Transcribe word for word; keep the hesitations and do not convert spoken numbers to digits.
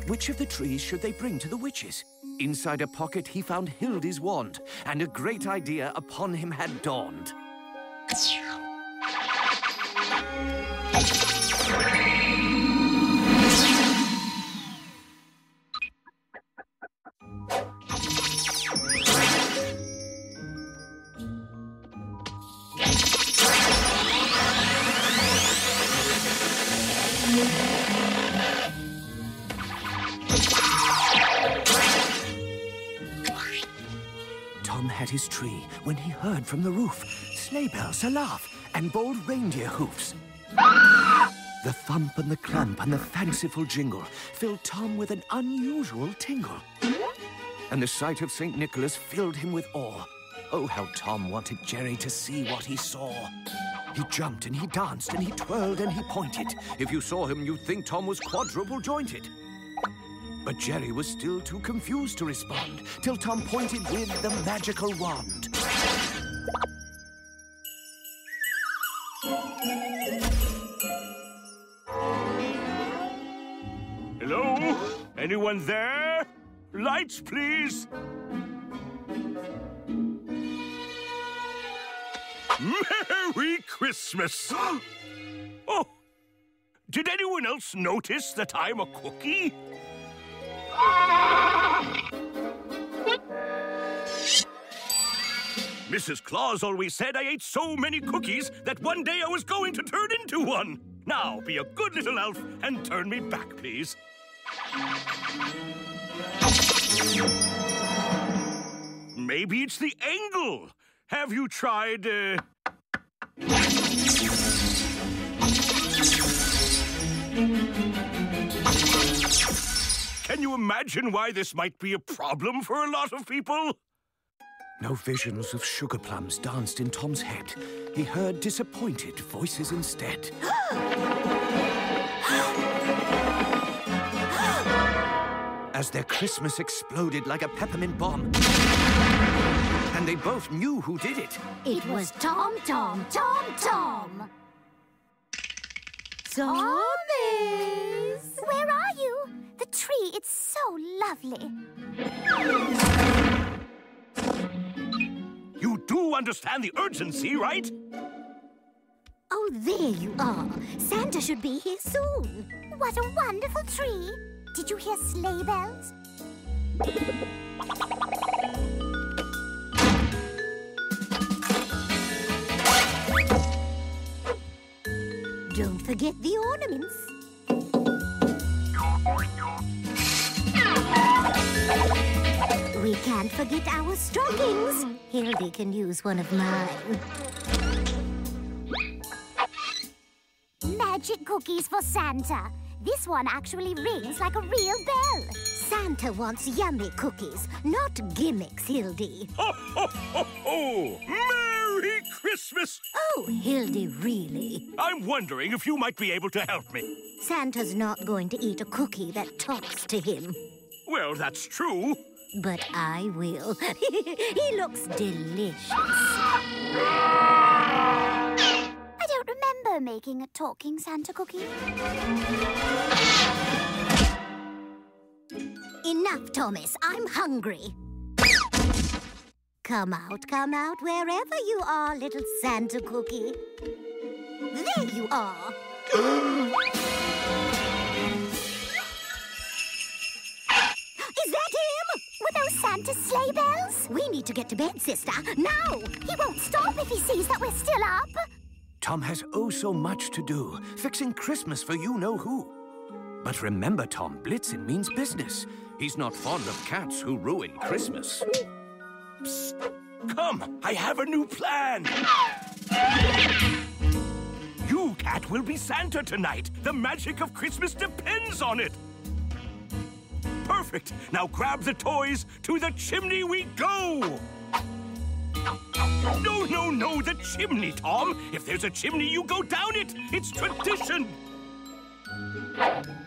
Which of the trees should they bring to the witches? Inside a pocket, he found Hildy's wand, and a great idea upon him had dawned. Tom had his tree when he heard from the roof sleigh bells, a laugh, and bold reindeer hoofs. The thump and the clump and the fanciful jingle filled Tom with an unusual tingle. And the sight of Saint Nicholas filled him with awe. Oh, how Tom wanted Jerry to see what he saw. He jumped and he danced and he twirled and he pointed. If you saw him, you'd think Tom was quadruple jointed. But Jerry was still too confused to respond, till Tom pointed with the magical wand. Hello? Anyone there? Lights, please. Merry Christmas! Oh, did anyone else notice that I'm a cookie? Missus Claus always said I ate so many cookies that one day I was going to turn into one. Now, be a good little elf and turn me back, please. Maybe it's the angle. Have you tried, uh... Can you imagine why this might be a problem for a lot of people? No visions of sugar plums danced in Tom's head. He heard disappointed voices instead. As their Christmas exploded like a peppermint bomb. And they both knew who did it. It was Tom, Tom, Tom, Tom. Thomas! Where are you? The tree, it's so lovely. You do understand the urgency, right? Oh, there you are. Santa should be here soon. What a wonderful tree. Did you hear sleigh bells? Don't forget the ornaments. We can't forget our stockings. Hildy can use one of mine. Magic cookies for Santa. This one actually rings like a real bell. Santa wants yummy cookies, not gimmicks, Hildy. Ho, ho, ho, ho! Merry Christmas! Oh, Hildy, really? I'm wondering if you might be able to help me. Santa's not going to eat a cookie that talks to him. Well, that's true. But I will. He looks delicious. I don't remember making a talking Santa cookie. Enough, Thomas. I'm hungry. Come out, come out, wherever you are, little Santa cookie. There you are. Is that him? Were those Santa sleigh bells? We need to get to bed, sister. Now! He won't stop if he sees that we're still up. Tom has oh so much to do, fixing Christmas for you-know-who. But remember, Tom, blitzing means business. He's not fond of cats who ruin Christmas. Psst. Come, I have a new plan. You, Cat, will be Santa tonight. The magic of Christmas depends on it. Perfect. Now grab the toys. To the chimney we go. No, no, no, the chimney, Tom. If there's a chimney, you go down it. It's tradition.